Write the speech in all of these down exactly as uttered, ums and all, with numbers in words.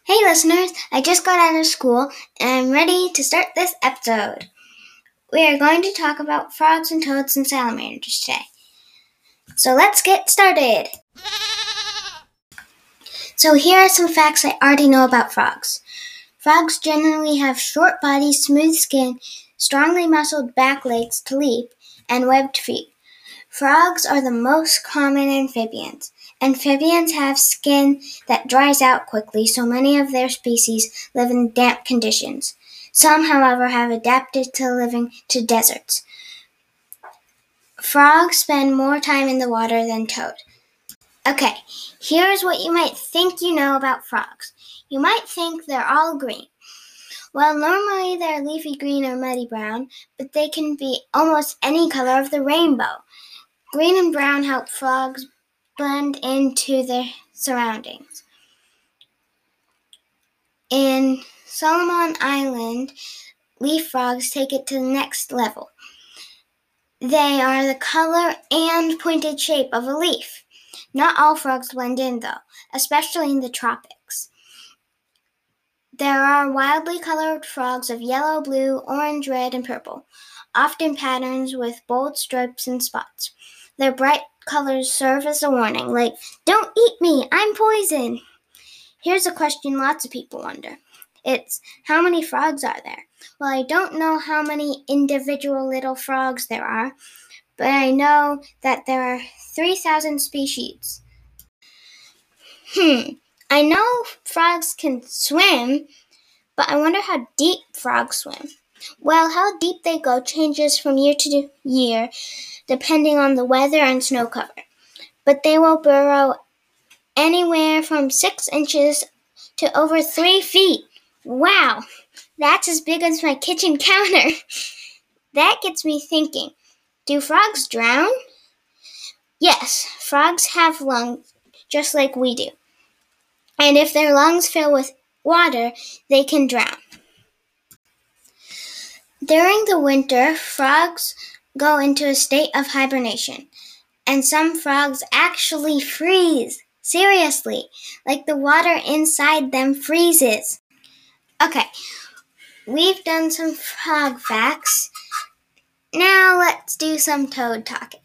Hey listeners, I just got out of school and I'm ready to start this episode. We are going to talk about frogs and toads and salamanders today. So let's get started. So here are some facts I already know about frogs. Frogs generally have short bodies, smooth skin, strongly muscled back legs to leap, and webbed feet. Frogs are the most common amphibians. Amphibians have skin that dries out quickly, so many of their species live in damp conditions. Some, however, have adapted to living to deserts. Frogs spend more time in the water than toad. Okay, here's what you might think you know about frogs. You might think they're all green. Well, normally they're leafy green or muddy brown, but they can be almost any color of the rainbow. Green and brown help frogs blend into their surroundings. In Solomon Island, leaf frogs take it to the next level. They are the color and pointed shape of a leaf. Not all frogs blend in, though, especially in the tropics. There are wildly colored frogs of yellow, blue, orange, red, and purple, often patterns with bold stripes and spots. Their bright colors serve as a warning, like, "Don't eat me, I'm poison." Here's a question lots of people wonder. It's, how many frogs are there? Well, I don't know how many individual little frogs there are, but I know that there are three thousand species. Hmm, I know frogs can swim, but I wonder how deep frogs swim. Well, how deep they go changes from year to year, depending on the weather and snow cover. But they will burrow anywhere from six inches to over three feet. Wow, that's as big as my kitchen counter. That gets me thinking, do frogs drown? Yes, frogs have lungs just like we do. And if their lungs fill with water, they can drown. During the winter, frogs go into a state of hibernation. And some frogs actually freeze. Seriously, like the water inside them freezes. Okay, we've done some frog facts. Now let's do some toad talking.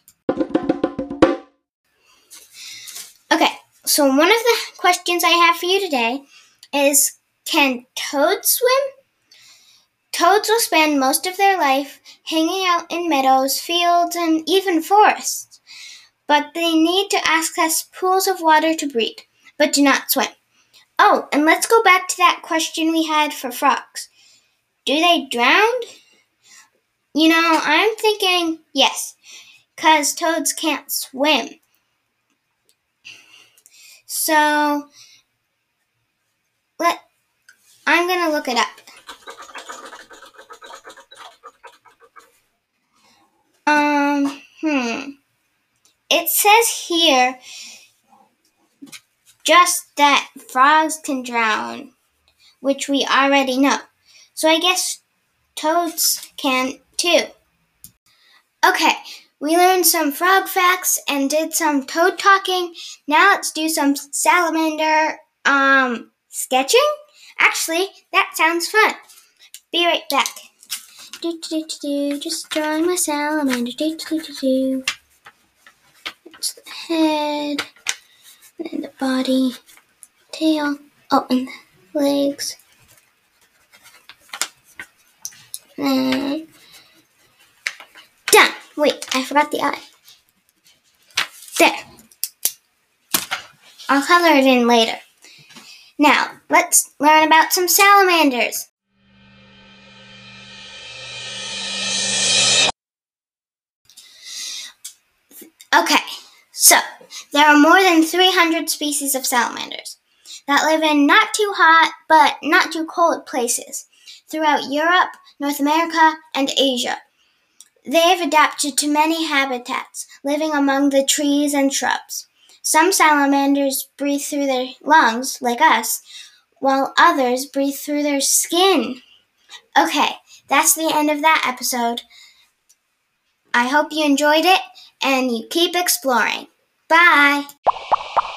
Okay, so one of the questions I have for you today is, can toads swim? Toads will spend most of their life hanging out in meadows, fields, and even forests. But they need to access pools of water to breathe, but do not swim. Oh, and let's go back to that question we had for frogs. Do they drown? You know, I'm thinking yes, because toads can't swim. So, let I'm going to look it up. Um, hmm. It says here just that frogs can drown, which we already know. So I guess toads can too. Okay, we learned some frog facts and did some toad talking. Now let's do some salamander um sketching. Actually, that sounds fun. Be right back. Do, do, do, do, just drawing my salamander. Do, do, do, do. That's the head, and the body, tail, oh, and the legs. And done. Wait, I forgot the eye. There. I'll color it in later. Now, let's learn about some salamanders. Okay, so there are more than three hundred species of salamanders that live in not too hot but not too cold places throughout Europe, North America, and Asia. They have adapted to many habitats, living among the trees and shrubs. Some salamanders breathe through their lungs, like us, while others breathe through their skin. Okay, that's the end of that episode. I hope you enjoyed it, and you keep exploring. Bye!